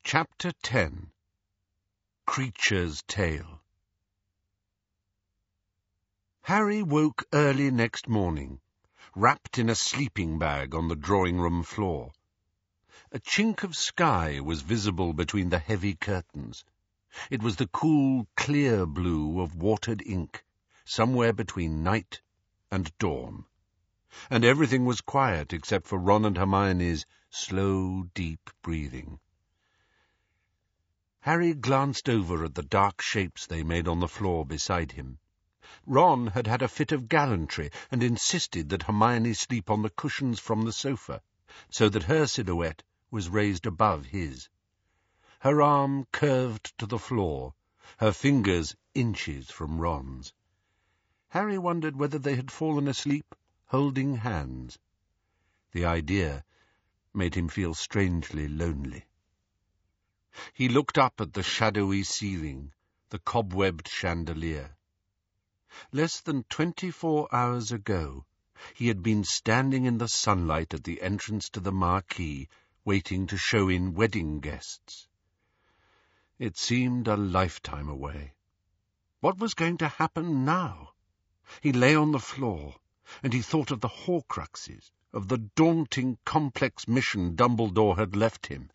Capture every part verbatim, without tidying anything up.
Chapter ten. Creature's Tale. Harry woke early next morning, wrapped in a sleeping bag on the drawing-room floor. A chink of sky was visible between the heavy curtains. It was the cool, clear blue of watered ink, somewhere between night and dawn. And everything was quiet except for Ron and Hermione's slow, deep breathing. Harry glanced over at the dark shapes they made on the floor beside him. Ron had had a fit of gallantry and insisted that Hermione sleep on the cushions from the sofa, so that her silhouette was raised above his. Her arm curved to the floor, her fingers inches from Ron's. Harry wondered whether they had fallen asleep holding hands. The idea made him feel strangely lonely. He looked up at the shadowy ceiling, the cobwebbed chandelier. Less than twenty-four hours ago, he had been standing in the sunlight at the entrance to the marquee, waiting to show in wedding guests. It seemed a lifetime away. What was going to happen now? He lay on the floor, and he thought of the Horcruxes, of the daunting, complex mission Dumbledore had left him.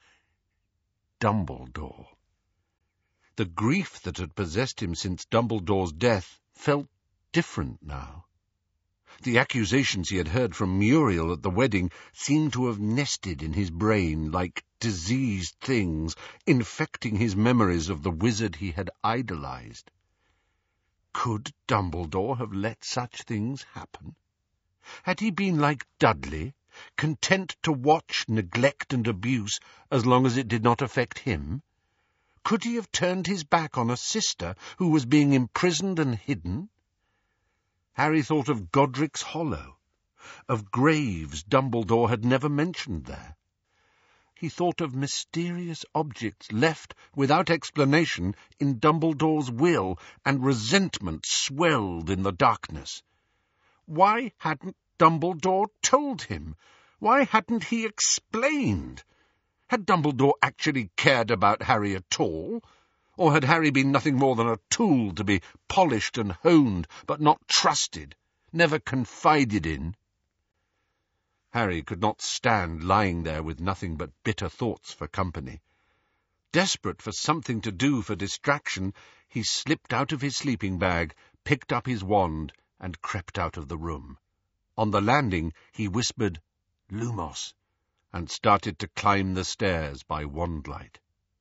Dumbledore. The grief that had possessed him since Dumbledore's death felt different now. The accusations he had heard from Muriel at the wedding seemed to have nested in his brain like diseased things, infecting his memories of the wizard he had idolized. Could Dumbledore have let such things happen? Had he been like Dudley, content to watch neglect and abuse as long as it did not affect him? Could he have turned his back on a sister who was being imprisoned and hidden? Harry thought of Godric's Hollow, of graves Dumbledore had never mentioned there. He thought of mysterious objects left without explanation in Dumbledore's will, and resentment swelled in the darkness. Why hadn't Dumbledore told him? Why hadn't he explained? Had Dumbledore actually cared about Harry at all? Or had Harry been nothing more than a tool to be polished and honed, but not trusted, never confided in? Harry could not stand lying there with nothing but bitter thoughts for company. Desperate for something to do for distraction, he slipped out of his sleeping bag, picked up his wand, and crept out of the room. On the landing, he whispered, "Lumos," and started to climb the stairs by wandlight.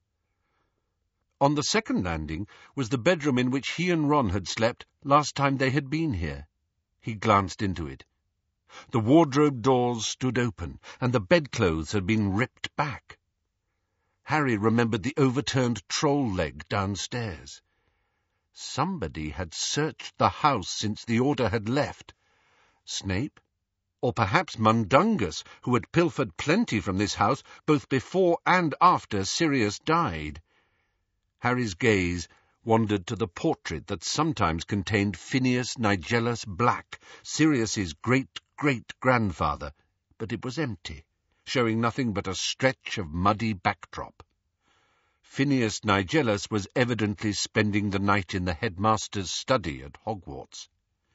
On the second landing was the bedroom in which he and Ron had slept last time they had been here. He glanced into it. The wardrobe doors stood open, and the bedclothes had been ripped back. Harry remembered the overturned troll leg downstairs. Somebody had searched the house since the Order had left. Snape? Or perhaps Mundungus, who had pilfered plenty from this house both before and after Sirius died. Harry's gaze wandered to the portrait that sometimes contained Phineas Nigellus Black, Sirius's great-great-grandfather, but it was empty, showing nothing but a stretch of muddy backdrop. Phineas Nigellus was evidently spending the night in the headmaster's study at Hogwarts.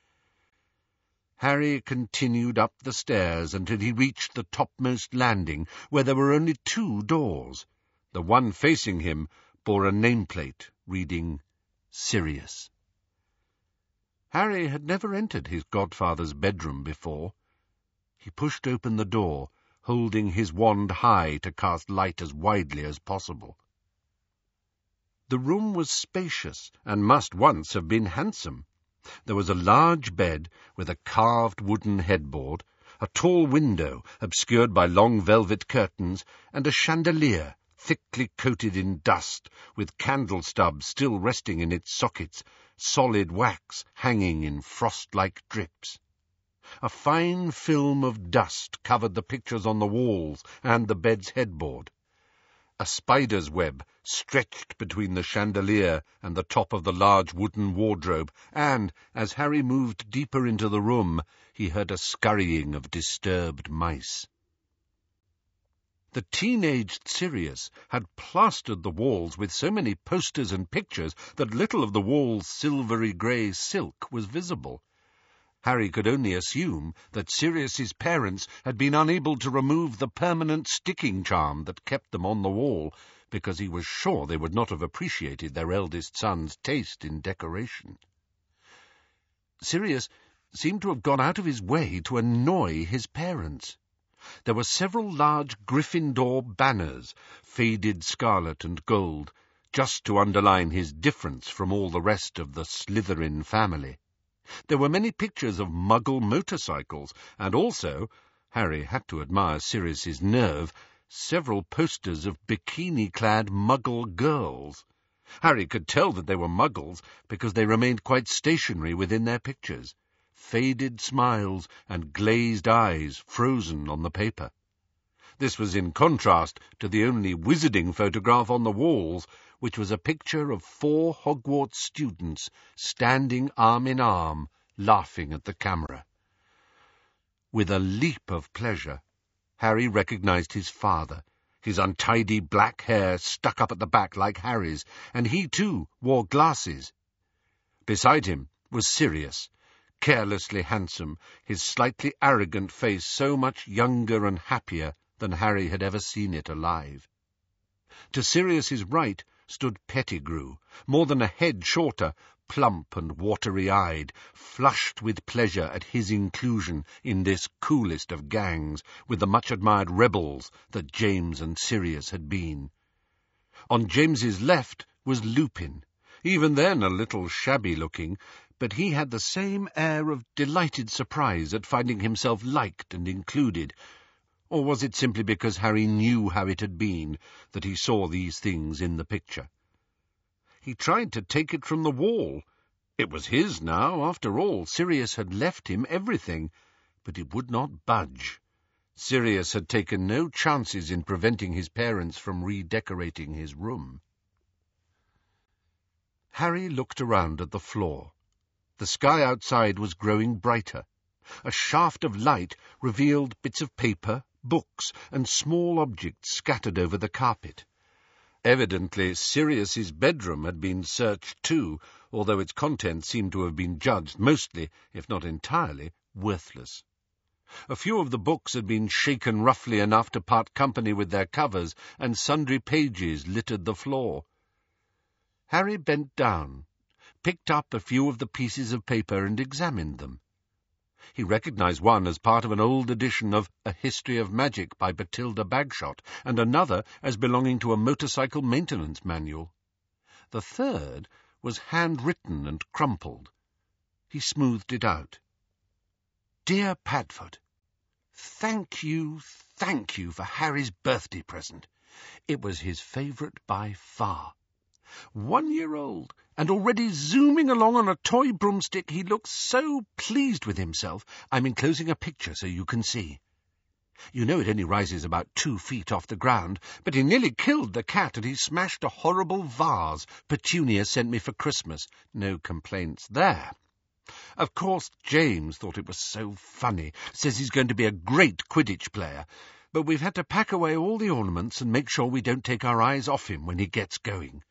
Harry continued up the stairs until he reached the topmost landing, where there were only two doors. The one facing him bore a nameplate reading Sirius. Harry had never entered his godfather's bedroom before. He pushed open the door, holding his wand high to cast light as widely as possible. The room was spacious, and must once have been handsome. There was a large bed with a carved wooden headboard, a tall window obscured by long velvet curtains, and a chandelier thickly coated in dust, with candle stubs still resting in its sockets, solid wax hanging in frost-like drips. A fine film of dust covered the pictures on the walls and the bed's headboard. A spider's web stretched between the chandelier and the top of the large wooden wardrobe, and, as Harry moved deeper into the room, he heard a scurrying of disturbed mice. The teenaged Sirius had plastered the walls with so many posters and pictures that little of the wall's silvery grey silk was visible. Harry could only assume that Sirius's parents had been unable to remove the permanent sticking charm that kept them on the wall, because he was sure they would not have appreciated their eldest son's taste in decoration. Sirius seemed to have gone out of his way to annoy his parents. There were several large Gryffindor banners, faded scarlet and gold, just to underline his difference from all the rest of the Slytherin family. There were many pictures of Muggle motorcycles, and also, Harry had to admire Sirius's nerve, several posters of bikini-clad Muggle girls. Harry could tell that they were Muggles because they remained quite stationary within their pictures, faded smiles and glazed eyes frozen on the paper. This was in contrast to the only wizarding photograph on the walls, which was a picture of four Hogwarts students standing arm in arm, laughing at the camera. With a leap of pleasure, Harry recognized his father, his untidy black hair stuck up at the back like Harry's, and he too wore glasses. Beside him was Sirius, carelessly handsome, his slightly arrogant face so much younger and happier than Harry had ever seen it alive. To Sirius's right stood Pettigrew, more than a head shorter, plump and watery-eyed, flushed with pleasure at his inclusion in this coolest of gangs, with the much-admired rebels that James and Sirius had been. On James's left was Lupin, even then a little shabby-looking, but he had the same air of delighted surprise at finding himself liked and included. Or was it simply because Harry knew how it had been that he saw these things in the picture? He tried to take it from the wall. It was his now, after all. Sirius had left him everything, but it would not budge. Sirius had taken no chances in preventing his parents from redecorating his room. Harry looked around at the floor. The sky outside was growing brighter. A shaft of light revealed bits of paper, books, and small objects scattered over the carpet. Evidently, Sirius's bedroom had been searched too, although its contents seemed to have been judged mostly, if not entirely, worthless. A few of the books had been shaken roughly enough to part company with their covers, and sundry pages littered the floor. Harry bent down, picked up a few of the pieces of paper and examined them. He recognized one as part of an old edition of A History of Magic by Bathilda Bagshot, and another as belonging to a motorcycle maintenance manual. The third was handwritten and crumpled. He smoothed it out. Dear Padfoot, thank you, thank you for Harry's birthday present. It was his favourite by far. One year old, and already zooming along on a toy broomstick, he looks so pleased with himself. I'm enclosing a picture so you can see. You know it only rises about two feet off the ground, but he nearly killed the cat, and he smashed a horrible vase Petunia sent me for Christmas. No complaints there. Of course, James thought it was so funny, says he's going to be a great Quidditch player, but we've had to pack away all the ornaments and make sure we don't take our eyes off him when he gets going.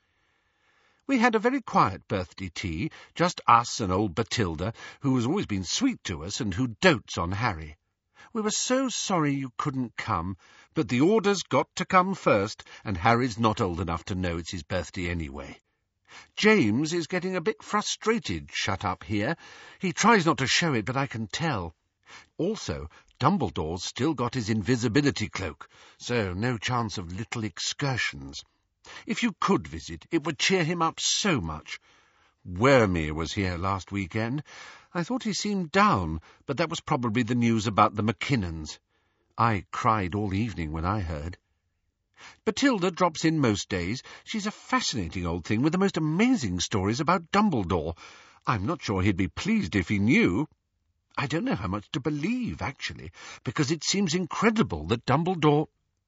We had a very quiet birthday tea, just us and old Bathilda, who has always been sweet to us and who dotes on Harry. We were so sorry you couldn't come, but the orders got to come first, and Harry's not old enough to know it's his birthday anyway. James is getting a bit frustrated shut up here. He tries not to show it, but I can tell. Also, Dumbledore's still got his invisibility cloak, so no chance of little excursions. If you could visit, it would cheer him up so much. Wormy was here last weekend. I thought he seemed down, but that was probably the news about the Mackinnons. I cried all evening when I heard. Bathilda drops in most days. She's a fascinating old thing with the most amazing stories about Dumbledore. I'm not sure he'd be pleased if he knew. I don't know how much to believe, actually, because it seems incredible that Dumbledore—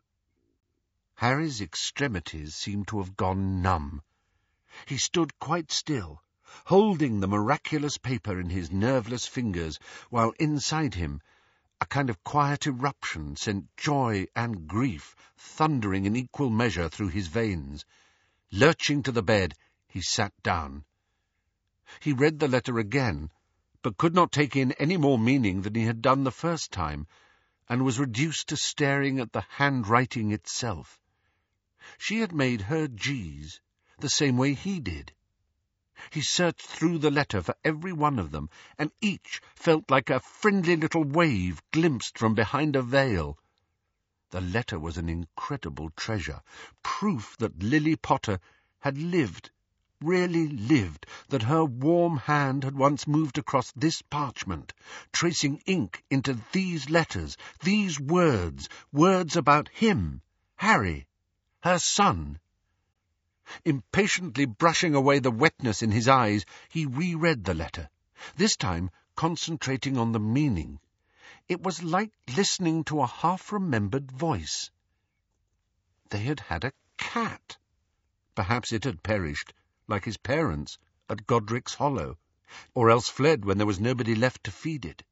Harry's extremities seemed to have gone numb. He stood quite still, holding the miraculous paper in his nerveless fingers, while inside him A kind of quiet eruption sent joy and grief thundering in equal measure through his veins. Lurching to the bed, he sat down. He read the letter again, but could not take in any more meaning than he had done the first time, and was reduced to staring at the handwriting itself. She had made her G's the same way he did. He searched through the letter for every one of them, and each felt like a friendly little wave glimpsed from behind a veil. The letter was an incredible treasure, proof that Lily Potter had lived, really lived, that her warm hand had once moved across this parchment, tracing ink into these letters, these words, words about him, Harry, her son. Impatiently brushing away the wetness in his eyes, he reread the letter, this time concentrating on the meaning. It was like listening to a half-remembered voice. They had had a cat. Perhaps it had perished, like his parents, at Godric's Hollow, or else fled when there was nobody left to feed it.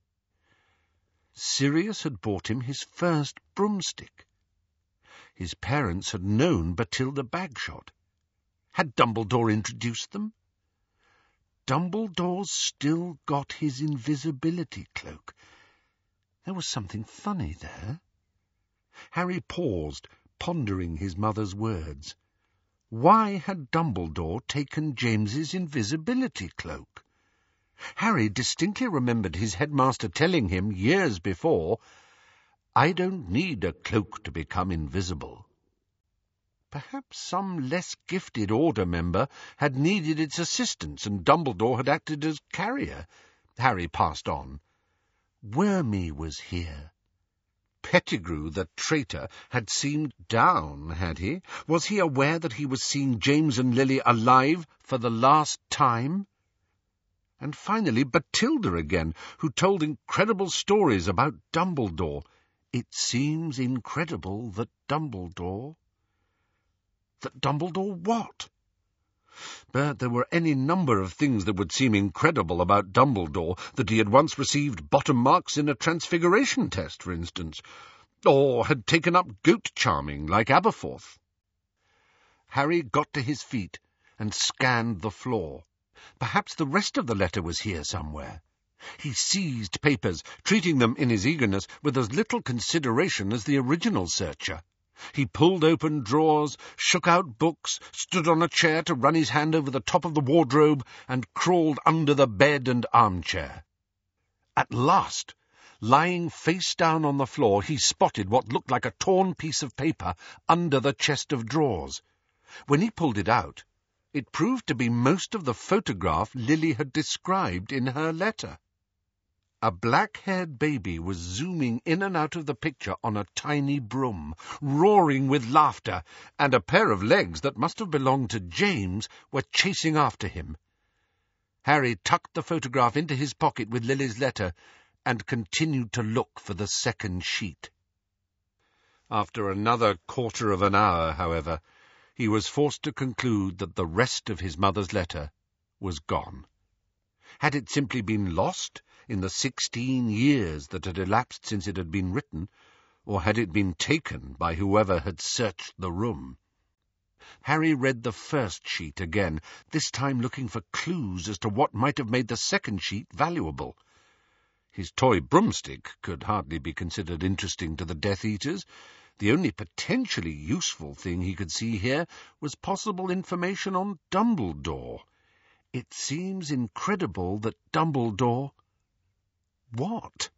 Sirius had bought him his first broomstick. His parents had known Bathilda Bagshot. Had Dumbledore introduced them? Dumbledore's still got his invisibility cloak. There was something funny there. Harry paused, pondering his mother's words. Why had Dumbledore taken James's invisibility cloak? Harry distinctly remembered his headmaster telling him years before, "I don't need a cloak to become invisible." Perhaps some less gifted Order member had needed its assistance, and Dumbledore had acted as carrier. Harry passed on. Wormy was here. Pettigrew, the traitor, had seemed down, had he? Was he aware that he was seeing James and Lily alive for the last time? And finally Bathilda again, who told incredible stories about Dumbledore. It seems incredible that Dumbledore... That Dumbledore what? But there were any number of things that would seem incredible about Dumbledore, that he had once received bottom marks in a transfiguration test, for instance, or had taken up goat charming like Aberforth. Harry got to his feet and scanned the floor. Perhaps the rest of the letter was here somewhere. He seized papers, treating them in his eagerness with as little consideration as the original searcher. He pulled open drawers, shook out books, stood on a chair to run his hand over the top of the wardrobe, and crawled under the bed and armchair. At last, lying face down on the floor, he spotted what looked like a torn piece of paper under the chest of drawers. When he pulled it out, it proved to be most of the photograph Lily had described in her letter. A black-haired baby was zooming in and out of the picture on a tiny broom, roaring with laughter, and a pair of legs that must have belonged to James were chasing after him. Harry tucked the photograph into his pocket with Lily's letter and continued to look for the second sheet. After another quarter of an hour, however, he was forced to conclude that the rest of his mother's letter was gone. Had it simply been lost in the sixteen years that had elapsed since it had been written, or had it been taken by whoever had searched the room? Harry read the first sheet again, this time looking for clues as to what might have made the second sheet valuable. His toy broomstick could hardly be considered interesting to the Death Eaters. The only potentially useful thing he could see here was possible information on Dumbledore. It seems incredible that Dumbledore... What?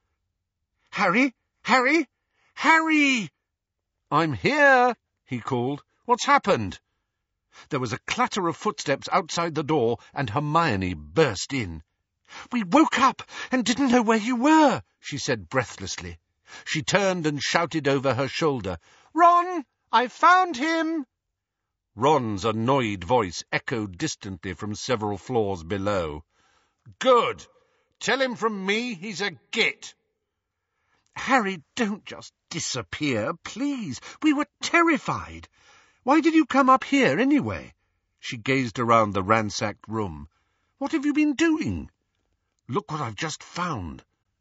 Harry? Harry? Harry! I'm here, he called. What's happened? There was a clatter of footsteps outside the door, and Hermione burst in. We woke up and didn't know where you were, she said breathlessly. She turned and shouted over her shoulder, Ron, I found him! Ron's annoyed voice echoed distantly from several floors below. Good! Tell him from me he's a git. Harry, don't just disappear, please. We were terrified. Why did you come up here, anyway? She gazed around the ransacked room. What have you been doing? Look what I've just found.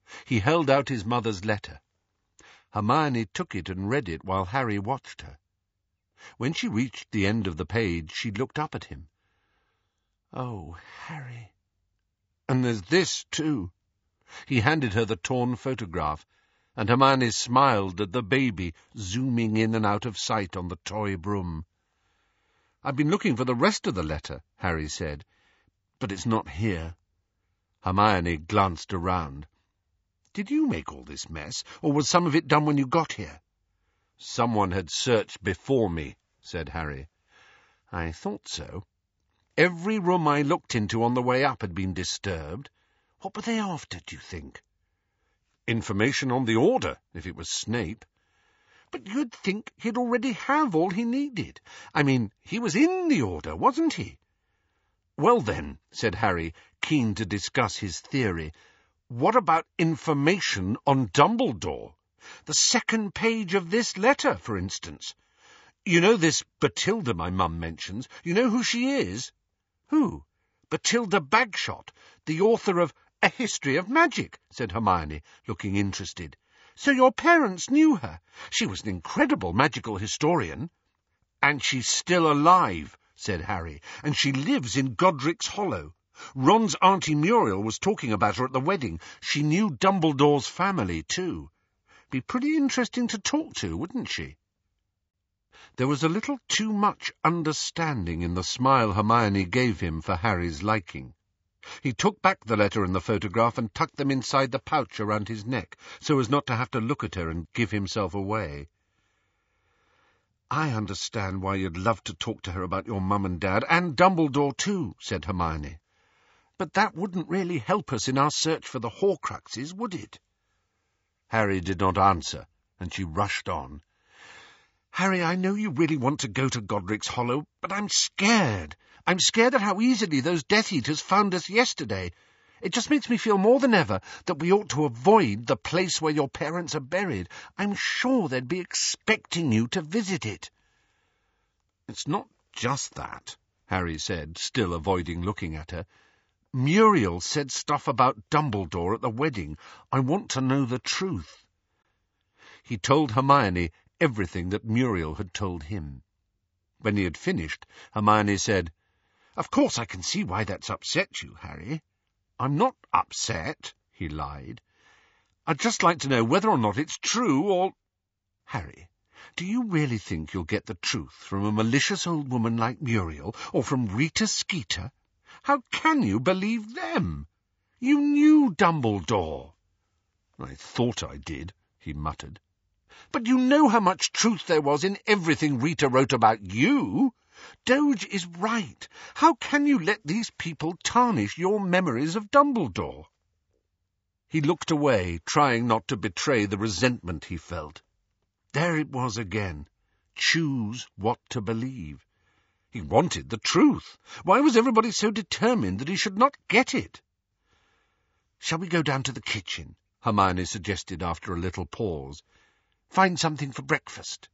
He held out his mother's letter. Hermione took it and read it while Harry watched her. When she reached the end of the page, she looked up at him. "Oh, Harry." "And there's this, too." He handed her the torn photograph, and Hermione smiled at the baby zooming in and out of sight on the toy broom. "I've been looking for the rest of the letter," Harry said, "but it's not here." Hermione glanced around. "Did you make all this mess, or was some of it done when you got here?" "Someone had searched before me," said Harry. "I thought so. Every room I looked into on the way up had been disturbed. What were they after, do you think?" "Information on the Order, if it was Snape." "But you'd think he'd already have all he needed. I mean, he was in the Order, wasn't he?" "Well then," said Harry, keen to discuss his theory, "what about information on Dumbledore? The second page of this letter, for instance. You know this Bathilda my mum mentions? You know who she is?" "Who?" "Bathilda Bagshot, the author of A History of Magic," said Hermione, looking interested. "So your parents knew her. She was an incredible magical historian." "And she's still alive," said Harry, "and she lives in Godric's Hollow. Ron's Auntie Muriel was talking about her at the wedding. She knew Dumbledore's family, too. Be pretty interesting to talk to, wouldn't she?" There was a little too much understanding in the smile Hermione gave him for Harry's liking. He took back the letter and the photograph and tucked them inside the pouch around his neck, so as not to have to look at her and give himself away. "I understand why you'd love to talk to her about your mum and dad, and Dumbledore too," said Hermione. "But that wouldn't really help us in our search for the Horcruxes, would it?" Harry did not answer, and she rushed on. "Harry, I know you really want to go to Godric's Hollow, but I'm scared. I'm scared at how easily those Death Eaters found us yesterday. It just makes me feel more than ever that we ought to avoid the place where your parents are buried. I'm sure they'd be expecting you to visit it." "It's not just that," Harry said, still avoiding looking at her. "Muriel said stuff about Dumbledore at the wedding. I want to know the truth." He told Hermione everything that Muriel had told him. When he had finished, Hermione said, "Of course I can see why that's upset you, Harry." "I'm not upset," he lied. "I'd just like to know whether or not it's true, or—" "Harry, do you really think you'll get the truth from a malicious old woman like Muriel, or from Rita Skeeter? How can you believe them? You knew Dumbledore." "I thought I did," he muttered. "But you know how much truth there was in everything Rita wrote about you. Doge is right. How can you let these people tarnish your memories of Dumbledore?" He looked away, trying not to betray the resentment he felt. There it was again. Choose what to believe. He wanted the truth. Why was everybody so determined that he should not get it? "Shall we go down to the kitchen?" Hermione suggested after a little pause. "Find something for breakfast."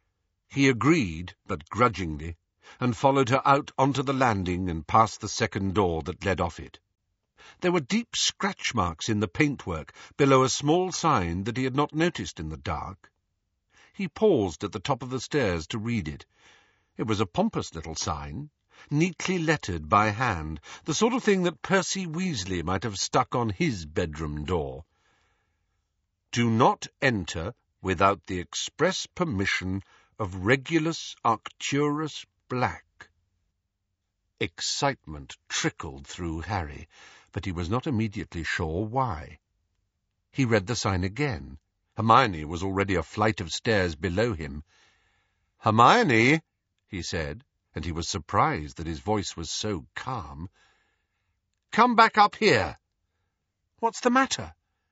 He agreed, but grudgingly, and followed her out onto the landing and past the second door that led off it. There were deep scratch marks in the paintwork below a small sign that he had not noticed in the dark. He paused at the top of the stairs to read it. It was a pompous little sign, neatly lettered by hand, the sort of thing that Percy Weasley might have stuck on his bedroom door. "Do not enter without the express permission of Regulus Arcturus Black." Excitement trickled through Harry, but he was not immediately sure why. He read the sign again. Hermione was already a flight of stairs below him. "Hermione," he said, and he was surprised that his voice was so calm. "Come back up here." "What's the matter?"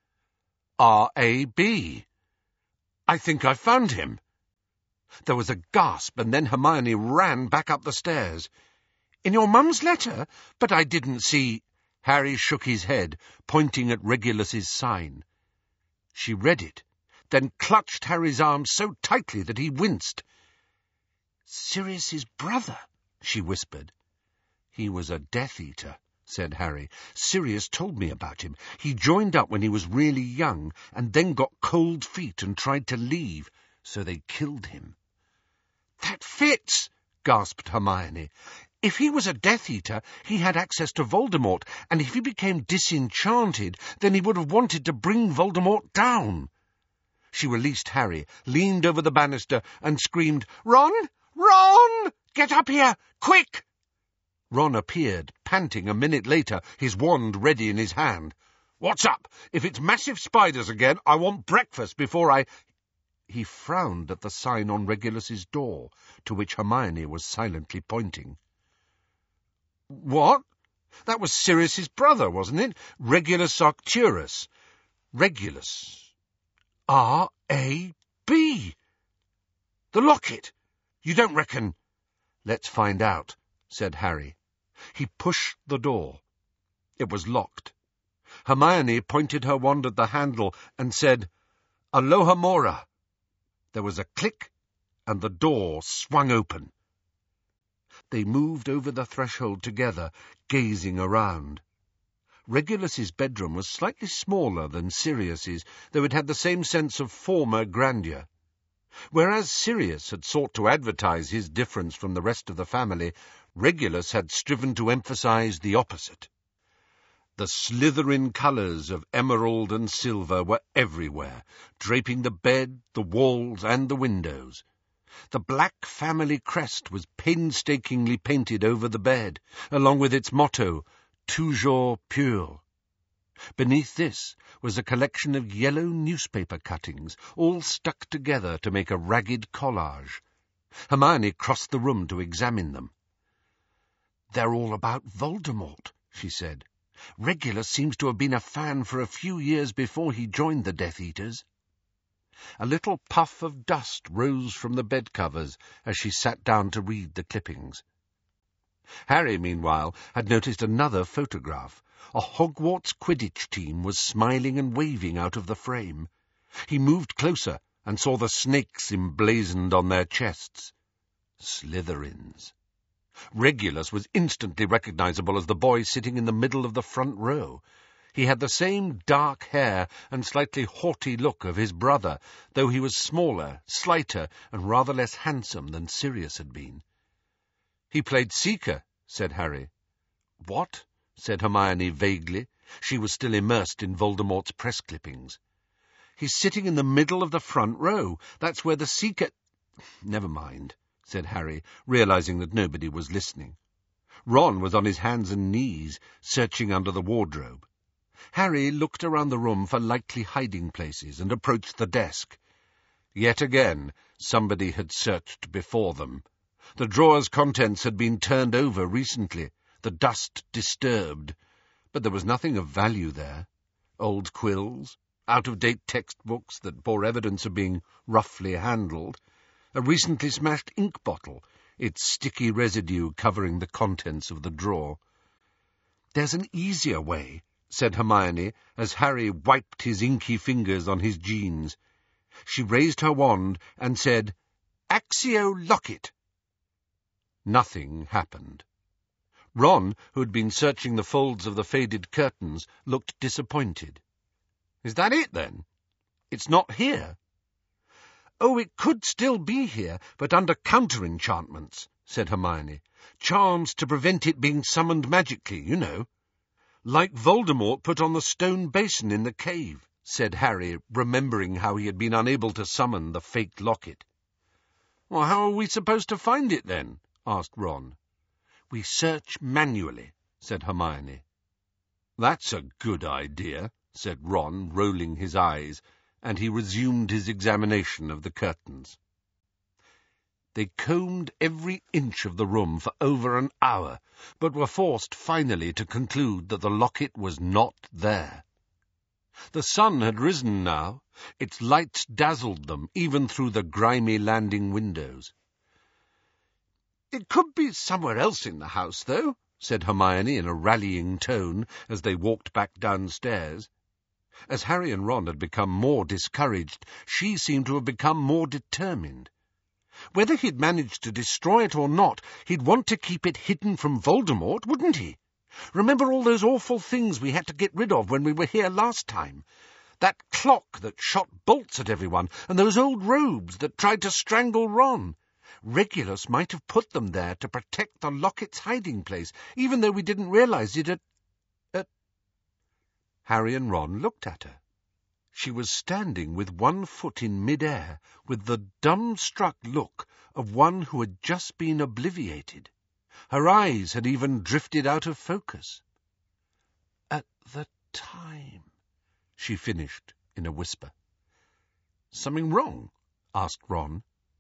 R A B I think I've found him." There was a gasp, and then Hermione ran back up the stairs. "In your mum's letter? But I didn't see—" Harry shook his head, pointing at Regulus's sign. She read it, then clutched Harry's arm so tightly that he winced. "Sirius's brother," she whispered. "He was a Death Eater," said Harry. "Sirius told me about him. He joined up when he was really young, and then got cold feet and tried to leave, so they killed him." "That fits!" gasped Hermione. "If he was a Death Eater, he had access to Voldemort, and if he became disenchanted, then he would have wanted to bring Voldemort down." She released Harry, leaned over the banister, and screamed, "Ron! Ron! Get up here! Quick!" Ron appeared, panting a minute later, his wand ready in his hand. "What's up? If it's massive spiders again, I want breakfast before I—" He frowned at the sign on Regulus's door, to which Hermione was silently pointing. "What? That was Sirius's brother, wasn't it? Regulus Arcturus. Regulus. R A B. The locket! You don't reckon—" "Let's find out," said Harry. He pushed the door. It was locked. Hermione pointed her wand at the handle and said, "Alohomora." There was a click, and the door swung open. They moved over the threshold together, gazing around. Regulus's bedroom was slightly smaller than Sirius's, though it had the same sense of former grandeur. Whereas Sirius had sought to advertise his difference from the rest of the family, Regulus had striven to emphasize the opposite. The Slytherin colours of emerald and silver were everywhere, draping the bed, the walls, and the windows. The black family crest was painstakingly painted over the bed, along with its motto, "Toujours pur." Beneath this was a collection of yellow newspaper cuttings, all stuck together to make a ragged collage. Hermione crossed the room to examine them. "They're all about Voldemort," she said. "Regulus seems to have been a fan for a few years before he joined the Death Eaters." A little puff of dust rose from the bed-covers as she sat down to read the clippings. Harry, meanwhile, had noticed another photograph. A Hogwarts Quidditch team was smiling and waving out of the frame. He moved closer and saw the snakes emblazoned on their chests. Slytherins. Regulus was instantly recognizable as the boy sitting in the middle of the front row. He had the same dark hair and slightly haughty look of his brother, though he was smaller, slighter, and rather less handsome than Sirius had been. "He played Seeker," said Harry. "What?" said Hermione vaguely. She was still immersed in Voldemort's press clippings. "He's sitting in the middle of the front row. That's where the Seeker—" "Never mind," said Harry, realizing that nobody was listening. Ron was on his hands and knees, searching under the wardrobe. Harry looked around the room for likely hiding places and approached the desk. Yet again, somebody had searched before them. The drawer's contents had been turned over recently, the dust disturbed, but there was nothing of value there. Old quills, out-of-date textbooks that bore evidence of being roughly handled, a recently smashed ink bottle, its sticky residue covering the contents of the drawer. "There's an easier way," said Hermione, as Harry wiped his inky fingers on his jeans. She raised her wand and said, "Accio Locket." Nothing happened. Ron, who had been searching the folds of the faded curtains, looked disappointed. "Is that it, then? It's not here?" "Oh, it could still be here, but under counter-enchantments," said Hermione. "Charms to prevent it being summoned magically, you know." "Like Voldemort put on the stone basin in the cave," said Harry, remembering how he had been unable to summon the faked locket. "Well, how are we supposed to find it, then?" asked Ron. "We search manually," said Hermione. "That's a good idea," said Ron, rolling his eyes, and he resumed his examination of the curtains. They combed every inch of the room for over an hour, but were forced finally to conclude that the locket was not there. The sun had risen now. Its lights dazzled them, even through the grimy landing windows. "It could be somewhere else in the house, though," said Hermione in a rallying tone as they walked back downstairs. As Harry and Ron had become more discouraged, she seemed to have become more determined. Whether he'd managed to destroy it or not, he'd want to keep it hidden from Voldemort, wouldn't he? Remember all those awful things we had to get rid of when we were here last time? That clock that shot bolts at everyone, and those old robes that tried to strangle Ron. Regulus might have put them there to protect the locket's hiding place, even though we didn't realize it at... at... Harry and Ron looked at her. She was standing with one foot in mid-air, with the dumbstruck look of one who had just been obliviated. Her eyes had even drifted out of focus. "At the time," she finished in a whisper. "Something wrong?" asked Ron.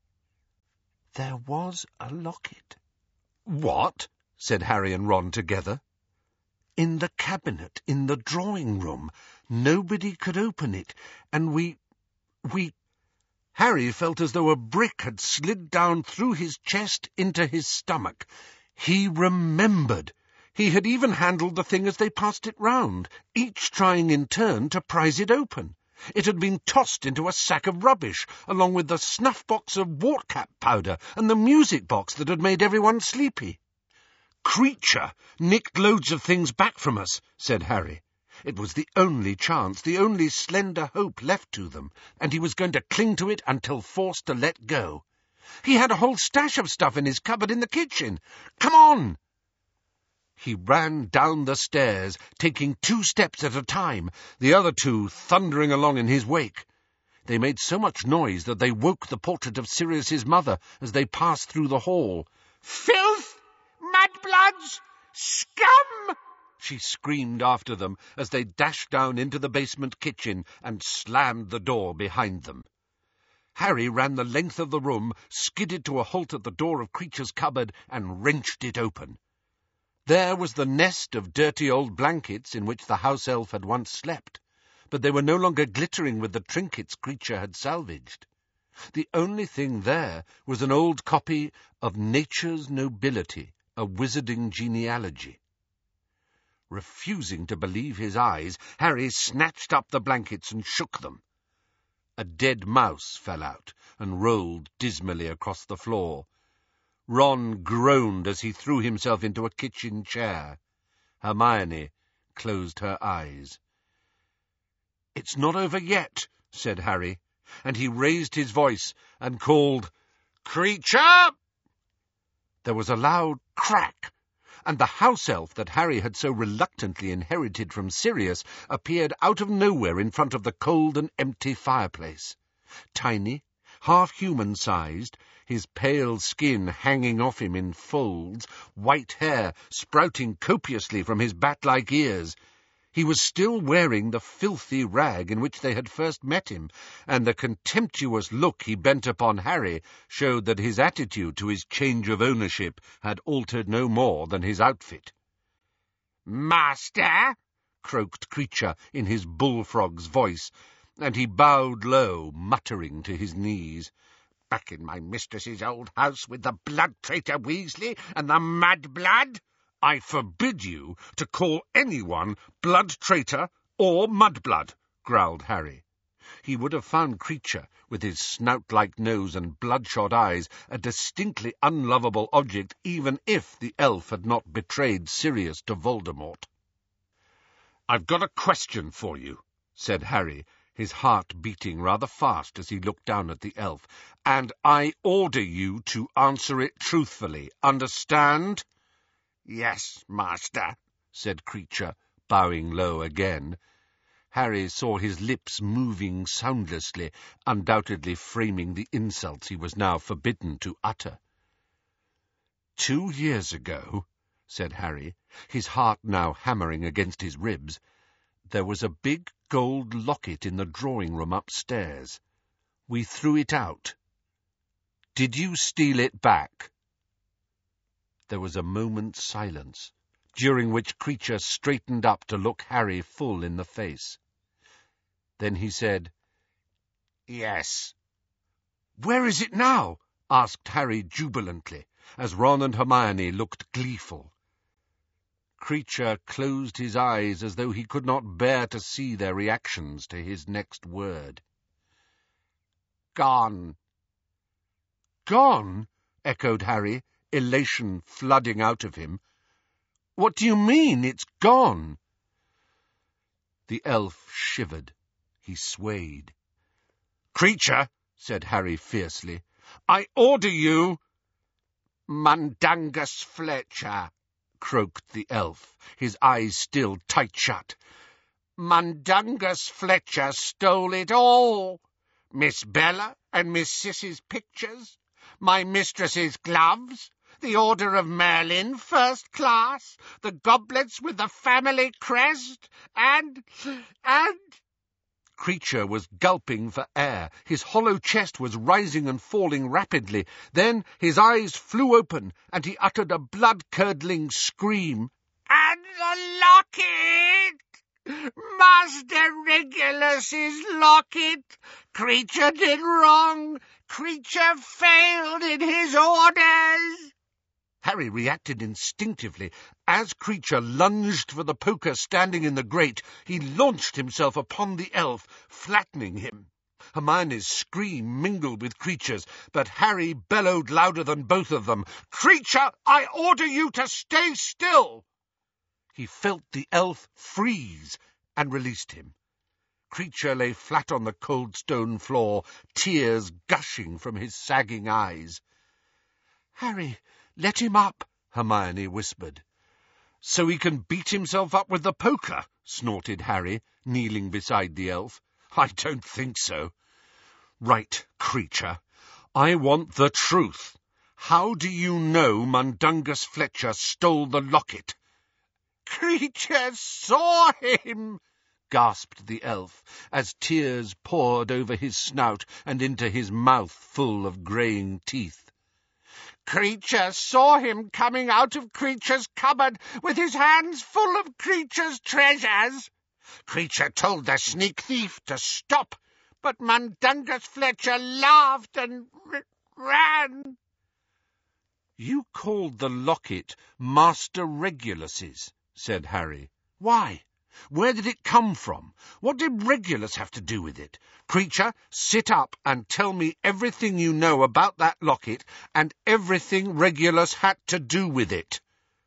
"There was a locket." "What?" said Harry and Ron together. "In the cabinet in the drawing-room. Nobody could open it, and we... we... Harry felt as though a brick had slid down through his chest into his stomach. He remembered. He had even handled the thing as they passed it round, each trying in turn to prise it open. It had been tossed into a sack of rubbish, along with the snuff-box of wart-cap powder and the music-box that had made everyone sleepy. "Creature nicked loads of things back from us," said Harry. It was the only chance, the only slender hope left to them, and he was going to cling to it until forced to let go. He had a whole stash of stuff in his cupboard in the kitchen. "Come on!" He ran down the stairs, taking two steps at a time, the other two thundering along in his wake. They made so much noise that they woke the portrait of Sirius's mother as they passed through the hall. "Filth! Mudbloods! Scum!" she screamed after them as they dashed down into the basement kitchen and slammed the door behind them. Harry ran the length of the room, skidded to a halt at the door of Creature's cupboard, and wrenched it open. There was the nest of dirty old blankets in which the house elf had once slept, but they were no longer glittering with the trinkets Creature had salvaged. The only thing there was an old copy of Nature's Nobility, a Wizarding Genealogy. Refusing to believe his eyes, Harry snatched up the blankets and shook them. A dead mouse fell out and rolled dismally across the floor. Ron groaned as he threw himself into a kitchen chair. Hermione closed her eyes. "It's not over yet," said Harry, and he raised his voice and called, "Creature!" There was a loud crack, and the house elf that Harry had so reluctantly inherited from Sirius appeared out of nowhere in front of the cold and empty fireplace. Tiny, half-human-sized, his pale skin hanging off him in folds, white hair sprouting copiously from his bat-like ears. He was still wearing the filthy rag in which they had first met him, and the contemptuous look he bent upon Harry showed that his attitude to his change of ownership had altered no more than his outfit. "Master!" croaked Creature in his bullfrog's voice, and he bowed low, muttering to his knees. "Back in my mistress's old house with the blood-traitor Weasley and the mud-blood? I forbid you to call anyone blood-traitor or mudblood," growled Harry. He would have found Creature, with his snout-like nose and bloodshot eyes, a distinctly unlovable object, even if the elf had not betrayed Sirius to Voldemort. "I've got a question for you," said Harry, his heart beating rather fast as he looked down at the elf, "and I order you to answer it truthfully. Understand?" "Yes, master," said Creature, bowing low again. Harry saw his lips moving soundlessly, undoubtedly framing the insults he was now forbidden to utter. "Two years ago," said Harry, his heart now hammering against his ribs, "there was a big gold locket in the drawing-room upstairs. We threw it out. Did you steal it back?" There was a moment's silence, during which Creature straightened up to look Harry full in the face. Then he said, "Yes." "Where is it now?" asked Harry jubilantly, as Ron and Hermione looked gleeful. Creature closed his eyes as though he could not bear to see their reactions to his next word. "Gone." "Gone?" echoed Harry, elation flooding out of him. What do you mean, it's gone? The elf shivered. He swayed. "Creature," said Harry fiercely, "I order you—" "Mundungus Fletcher," croaked the elf, his eyes still tight shut. "Mundungus Fletcher stole it all. Miss Bella and Miss Sissy's pictures, my mistress's gloves, the Order of Merlin, first class, the goblets with the family crest, and... and—" Creature was gulping for air. His hollow chest was rising and falling rapidly. Then his eyes flew open, and he uttered a blood-curdling scream. "And the locket! Master Regulus's locket! Creature did wrong! Creature failed in his orders!" Harry reacted instinctively. As Creature lunged for the poker standing in the grate, he launched himself upon the elf, flattening him. Hermione's scream mingled with Creature's, but Harry bellowed louder than both of them. "Creature, I order you to stay still!" He felt the elf freeze and released him. Creature lay flat on the cold stone floor, tears gushing from his sagging eyes. "Harry, let him up," Hermione whispered. "So he can beat himself up with the poker," snorted Harry, kneeling beside the elf. "I don't think so." "Right, Creature. I want the truth. How do you know Mundungus Fletcher stole the locket?" "Creature saw him," gasped the elf, as tears poured over his snout and into his mouth full of greying teeth. "Creature saw him coming out of Creature's cupboard with his hands full of Creature's treasures. Creature told the sneak thief to stop, but Mundungus Fletcher laughed and r ran." "You called the locket Master Regulus's," said Harry. "Why? Where did it come from? What did Regulus have to do with it? Creature, sit up and tell me everything you know about that locket and everything Regulus had to do with it."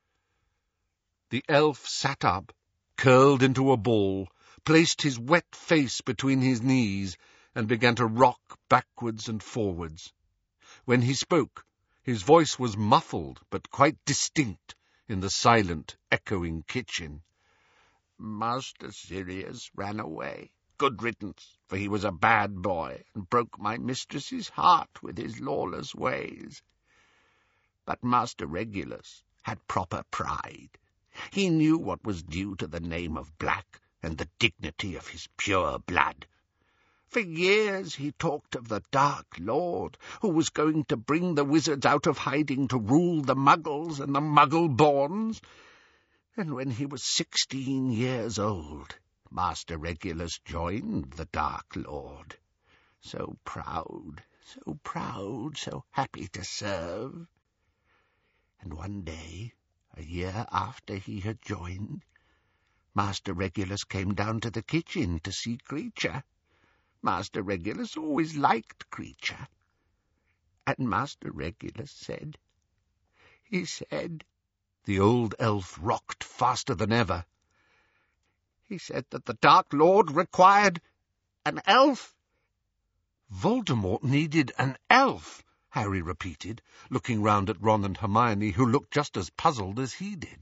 The elf sat up, curled into a ball, placed his wet face between his knees, and began to rock backwards and forwards. When he spoke, his voice was muffled but quite distinct in the silent, echoing kitchen. "Master Sirius ran away. Good riddance, for he was a bad boy, and broke my mistress's heart with his lawless ways. But Master Regulus had proper pride. He knew what was due to the name of Black and the dignity of his pure blood. For years he talked of the Dark Lord, who was going to bring the wizards out of hiding to rule the Muggles and the Muggle-borns. And when he was sixteen years old, Master Regulus joined the Dark Lord. So proud, so proud, so happy to serve. And one day, a year after he had joined, Master Regulus came down to the kitchen to see Creature. Master Regulus always liked Creature. And Master Regulus said, he said... The old elf rocked faster than ever. He said that the Dark Lord required an elf. "Voldemort needed an elf," Harry repeated, looking round at Ron and Hermione, who looked just as puzzled as he did.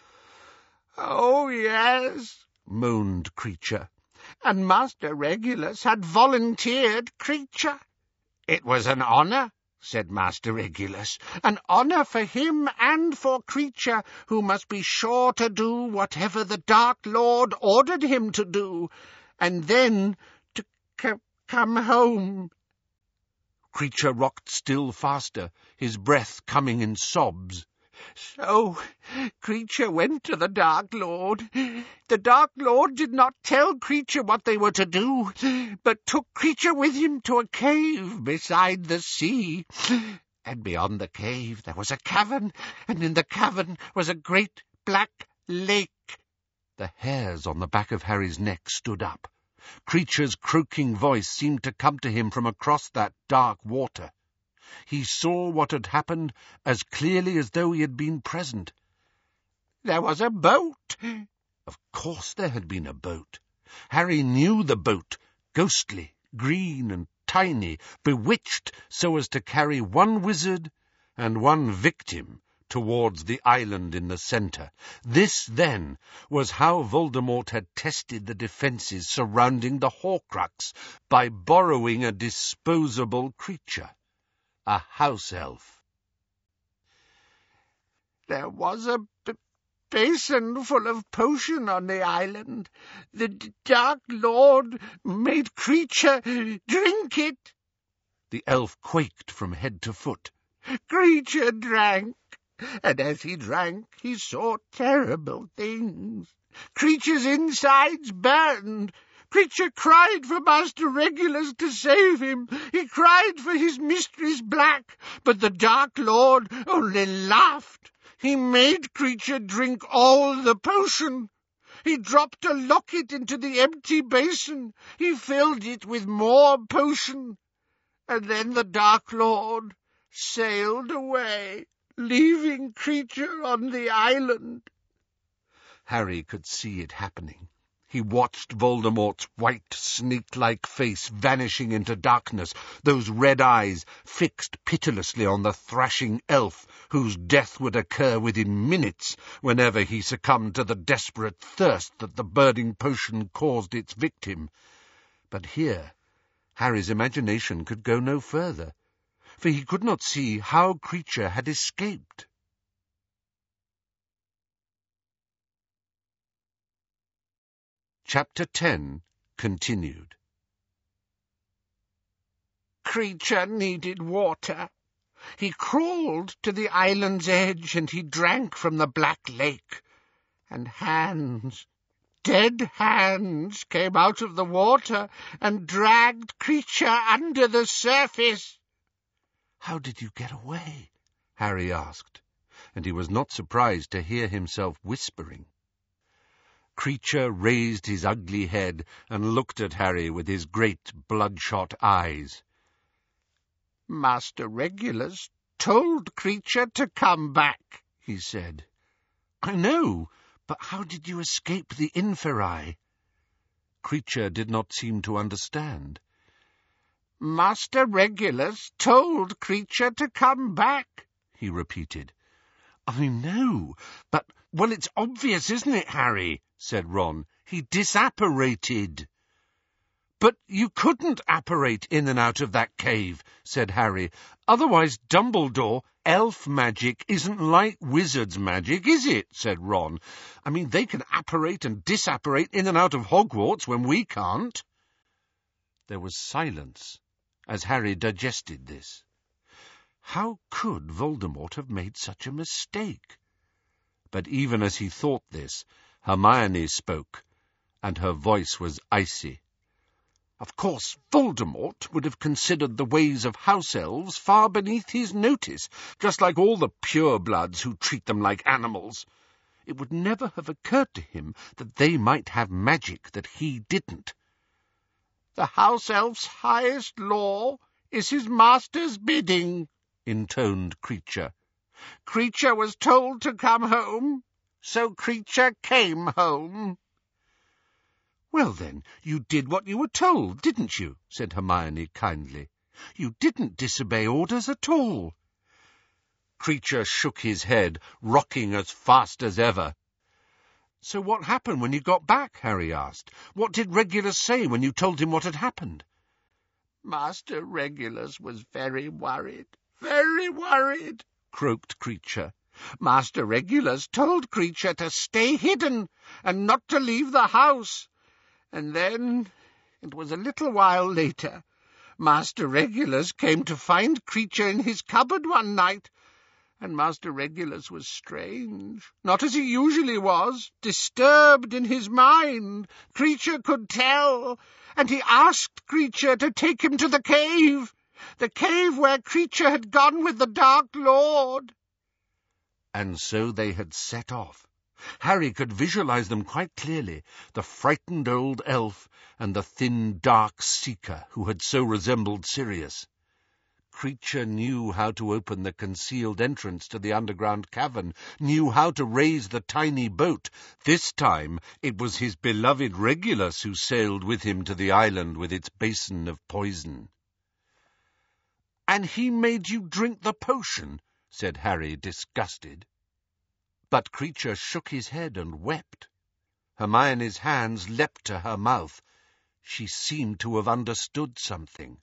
"Oh, yes," moaned Creature, "and Master Regulus had volunteered Creature. It was an honour, said Master Regulus, an honour for him and for Creature, who must be sure to do whatever the Dark Lord ordered him to do, and then to c come home." Creature rocked still faster, his breath coming in sobs. "So Creature went to the Dark Lord. The Dark Lord did not tell Creature what they were to do, but took Creature with him to a cave beside the sea. And beyond the cave there was a cavern, and in the cavern was a great black lake." The hairs on the back of Harry's neck stood up. Creature's croaking voice seemed to come to him from across that dark water. He saw what had happened as clearly as though he had been present. there was a boat. Of course there had been a boat. Harry knew the boat, ghostly, green and tiny, bewitched so as to carry one wizard and one victim towards the island in the centre. This, then, was how Voldemort had tested the defences surrounding the Horcrux, by borrowing a disposable creature, a house elf. There was a b basin full of potion on the island. The d Dark Lord made Kreacher drink it. The elf quaked from head to foot. Kreacher drank, and as he drank he saw terrible things. Kreacher's insides burned. Kreacher cried for Master Regulus to save him. He cried for his mistress Black, but the Dark Lord only laughed. He made Kreacher drink all the potion. He dropped a locket into the empty basin. He filled it with more potion. And then the Dark Lord sailed away, leaving Kreacher on the island. Harry could see it happening. He watched Voldemort's white, snake-like face vanishing into darkness, those red eyes fixed pitilessly on the thrashing elf, whose death would occur within minutes whenever he succumbed to the desperate thirst that the burning potion caused its victim. But here Harry's imagination could go no further, for he could not see how Kreacher had escaped. Chapter ten continued. Kreacher needed water. He crawled to the island's edge, and he drank from the black lake. And hands, dead hands, came out of the water and dragged Kreacher under the surface. "How did you get away?" Harry asked, and he was not surprised to hear himself whispering. Kreacher raised his ugly head and looked at Harry with his great bloodshot eyes. "Master Regulus told Kreacher to come back," he said. "I know, but how did you escape the Inferi?" Kreacher did not seem to understand. "Master Regulus told Kreacher to come back," he repeated. "I know, but, well, it's obvious, isn't it, Harry?" said Ron. "He disapparated." "But you couldn't apparate in and out of that cave," said Harry. "Otherwise Dumbledore, elf magic isn't like wizard's magic, is it?" said Ron. "I mean, they can apparate and disapparate in and out of Hogwarts when we can't." There was silence as Harry digested this. How could Voldemort have made such a mistake? But even as he thought this, Hermione spoke, and her voice was icy. "Of course, Voldemort would have considered the ways of house elves far beneath his notice, just like all the purebloods who treat them like animals. It would never have occurred to him that they might have magic that he didn't." "The house elf's highest law is his master's bidding," intoned Kreacher. "Kreacher was told to come home, so Kreacher came home." "Well, then, you did what you were told, didn't you?" said Hermione kindly. "You didn't disobey orders at all." Kreacher shook his head, rocking as fast as ever. "So what happened when you got back?" Harry asked. "What did Regulus say when you told him what had happened?" "Master Regulus was very worried, very worried," croaked Kreacher. "Master Regulus told Kreacher to stay hidden and not to leave the house. And then, it was a little while later, Master Regulus came to find Kreacher in his cupboard one night, and Master Regulus was strange, not as he usually was, disturbed in his mind. Kreacher could tell, and he asked Kreacher to take him to the cave, the cave where Kreacher had gone with the Dark Lord." And so they had set off. Harry could visualize them quite clearly, the frightened old elf and the thin, dark seeker who had so resembled Sirius. Kreacher knew how to open the concealed entrance to the underground cavern, knew how to raise the tiny boat. This time it was his beloved Regulus who sailed with him to the island with its basin of poison. "And he made you drink the potion," said Harry, disgusted. But Kreacher shook his head and wept. Hermione's hands leapt to her mouth. She seemed to have understood something.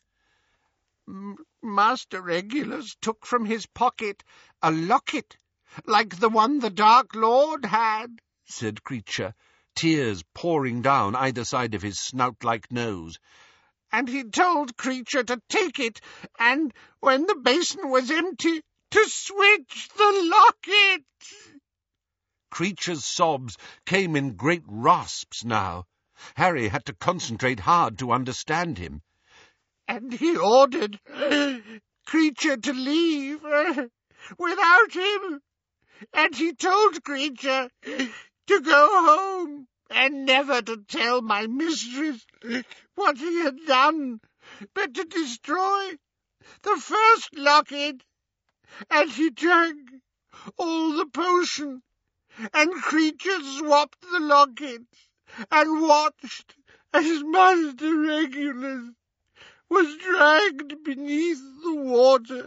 "Master Regulus took from his pocket a locket, like the one the Dark Lord had," said Kreacher, tears pouring down either side of his snout-like nose. "And he told Kreacher to take it, and when the basin was empty, to switch the locket." Kreacher's sobs came in great rasps now. Harry had to concentrate hard to understand him. "And he ordered Kreacher to leave without him, and he told Kreacher to go home and never to tell my mistress what he had done, but to destroy the first locket, and he drank all the potion, and Kreacher swapped the lockets and watched as Master Regulus was dragged beneath the water,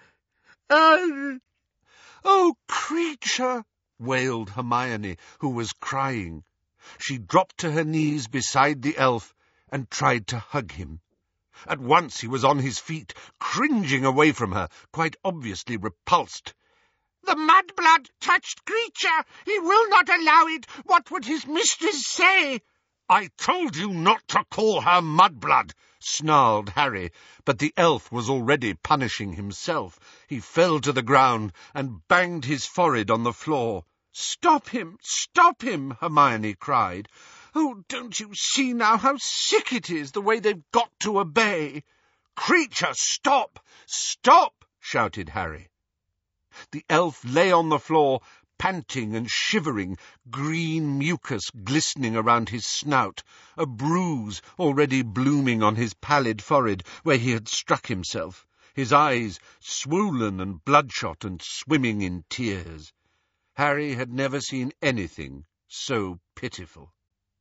and—" "Oh, Kreacher!" wailed Hermione, who was crying. She dropped to her knees beside the elf and tried to hug him. At once he was on his feet, cringing away from her, quite obviously repulsed. "The mudblood touched Kreacher! He will not allow it! What would his mistress say?" "I told you not to call her mudblood," snarled Harry, but the elf was already punishing himself. He fell to the ground and banged his forehead on the floor. "Stop him! Stop him!" Hermione cried. "Oh, don't you see now how sick it is, the way they've got to obey?" "Kreacher, stop! Stop!" shouted Harry. The elf lay on the floor, panting and shivering, green mucus glistening around his snout, a bruise already blooming on his pallid forehead where he had struck himself, his eyes swollen and bloodshot and swimming in tears. Harry had never seen anything so pitiful.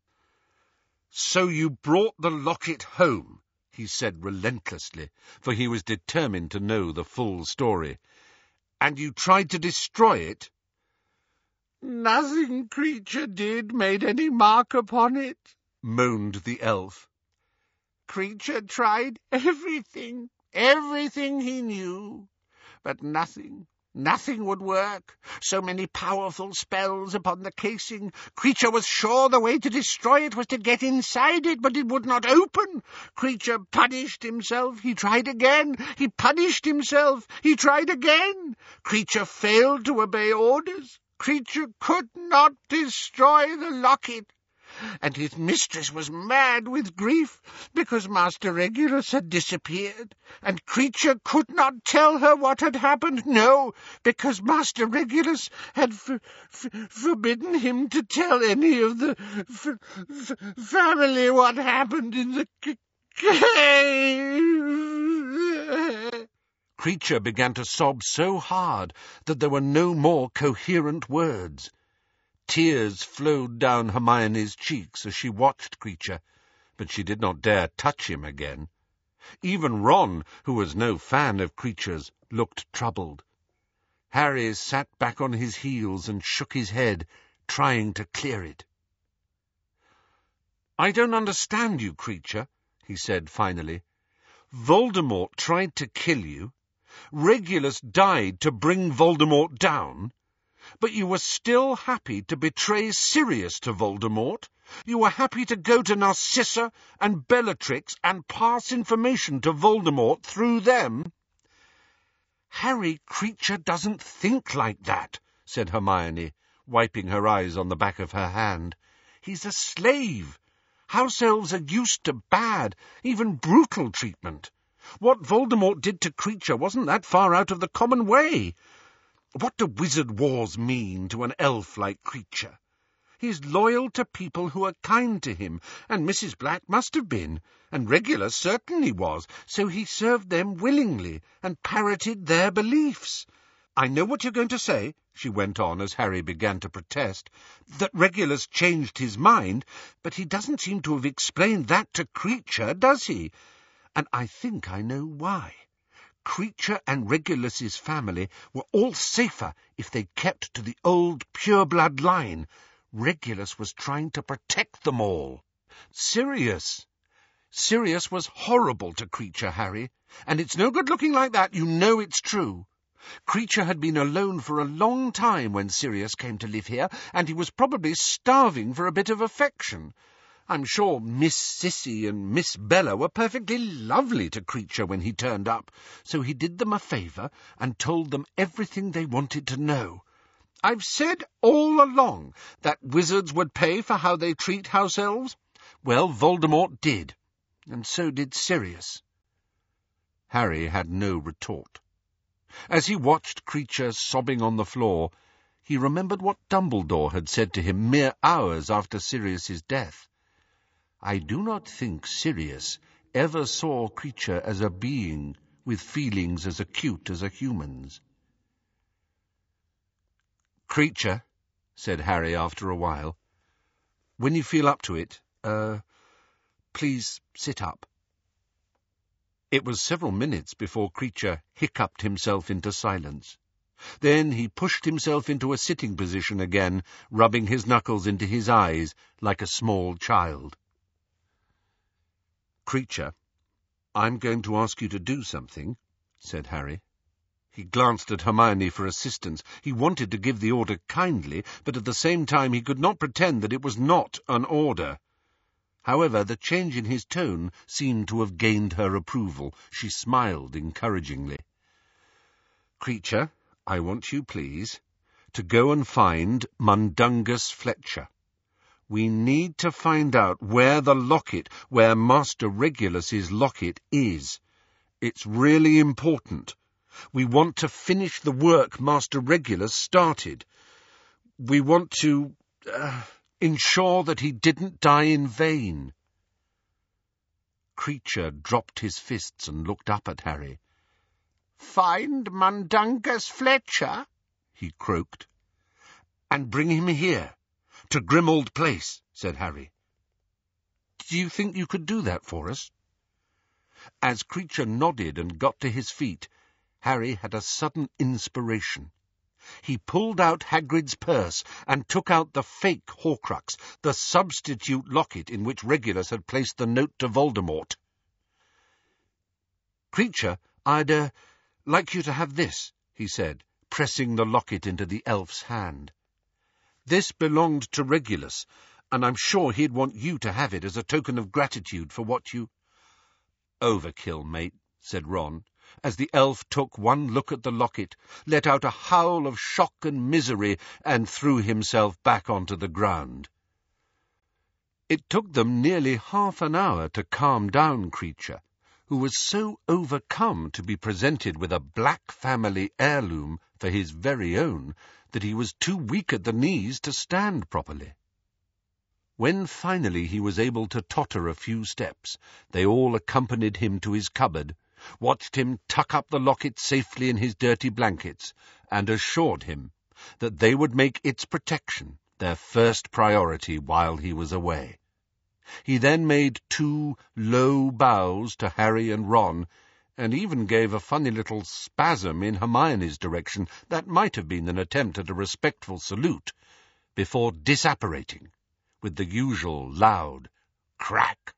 "So you brought the locket home," he said relentlessly, for he was determined to know the full story. "And you tried to destroy it?" "Nothing Kreacher did made any mark upon it," moaned the elf. "Kreacher tried everything, everything he knew, but nothing, nothing would work. So many powerful spells upon the casing. Kreacher was sure the way to destroy it was to get inside it, but it would not open. Kreacher punished himself. He tried again. He punished himself. He tried again. Kreacher failed to obey orders. Kreacher could not destroy the locket. And his mistress was mad with grief because Master Regulus had disappeared, and Kreacher could not tell her what had happened. No, because Master Regulus had f- f- forbidden him to tell any of the f- f- family what happened in the c- cave." Kreacher began to sob so hard that there were no more coherent words. Tears flowed down Hermione's cheeks as she watched Kreacher, but she did not dare touch him again. Even Ron, who was no fan of Kreacher's, looked troubled. Harry sat back on his heels and shook his head, trying to clear it. "I don't understand you, Kreacher," he said finally. "Voldemort tried to kill you. Regulus died to bring Voldemort down. But you were still happy to betray Sirius to Voldemort. You were happy to go to Narcissa and Bellatrix and pass information to Voldemort through them." "Harry, Kreacher doesn't think like that," said Hermione, wiping her eyes on the back of her hand. "He's a slave. House elves are used to bad, even brutal treatment. What Voldemort did to Kreacher wasn't that far out of the common way. What do wizard wars mean to an elf like Kreacher? He's loyal to people who are kind to him, and Missus Black must have been, and Regulus certainly was, so he served them willingly and parroted their beliefs. I know what you're going to say," she went on as Harry began to protest, "that Regulus changed his mind, but he doesn't seem to have explained that to Kreacher, does he? And I think I know why. Kreacher and Regulus's family were all safer if they kept to the old pure-blood line. Regulus was trying to protect them all. Sirius. Sirius was horrible to Kreacher, Harry, and it's no good looking like that. You know it's true. Kreacher had been alone for a long time when Sirius came to live here, and he was probably starving for a bit of affection. I'm sure Miss Sissy and Miss Bella were perfectly lovely to Kreacher when he turned up, so he did them a favour and told them everything they wanted to know. I've said all along that wizards would pay for how they treat house elves. Well, Voldemort did, and so did Sirius." Harry had no retort. As he watched Kreacher sobbing on the floor, he remembered what Dumbledore had said to him mere hours after Sirius's death. "I do not think Sirius ever saw Kreacher as a being with feelings as acute as a human's." "Kreacher," said Harry after a while, "when you feel up to it, uh, please sit up." It was several minutes before Kreacher hiccuped himself into silence. Then he pushed himself into a sitting position again, rubbing his knuckles into his eyes like a small child. "Kreacher, I'm going to ask you to do something," said Harry. He glanced at Hermione for assistance. He wanted to give the order kindly, but at the same time he could not pretend that it was not an order. However, the change in his tone seemed to have gained her approval. She smiled encouragingly. "Kreacher, I want you, please, to go and find Mundungus Fletcher. We need to find out where the locket, where Master Regulus's locket is. It's really important. We want to finish the work Master Regulus started. We want to uh, ensure that he didn't die in vain." Kreacher dropped his fists and looked up at Harry. "Find Mundungus Fletcher?" he croaked. "And bring him here, to Grimmauld Place," said Harry. "Do you think you could do that for us?" As Kreacher nodded and got to his feet, Harry had a sudden inspiration. He pulled out Hagrid's purse and took out the fake Horcrux, the substitute locket in which Regulus had placed the note to Voldemort. "Kreacher, I'd, uh, like you to have this," he said, pressing the locket into the elf's hand. "This belonged to Regulus, and I'm sure he'd want you to have it as a token of gratitude for what you—" "Overkill, mate," said Ron, as the elf took one look at the locket, let out a howl of shock and misery, and threw himself back onto the ground. It took them nearly half an hour to calm down Kreacher, who was so overcome to be presented with a Black family heirloom for his very own that he was too weak at the knees to stand properly. When finally he was able to totter a few steps, they all accompanied him to his cupboard, watched him tuck up the locket safely in his dirty blankets, and assured him that they would make its protection their first priority while he was away. He then made two low bows to Harry and Ron, and even gave a funny little spasm in Hermione's direction that might have been an attempt at a respectful salute, before disapparating with the usual loud crack.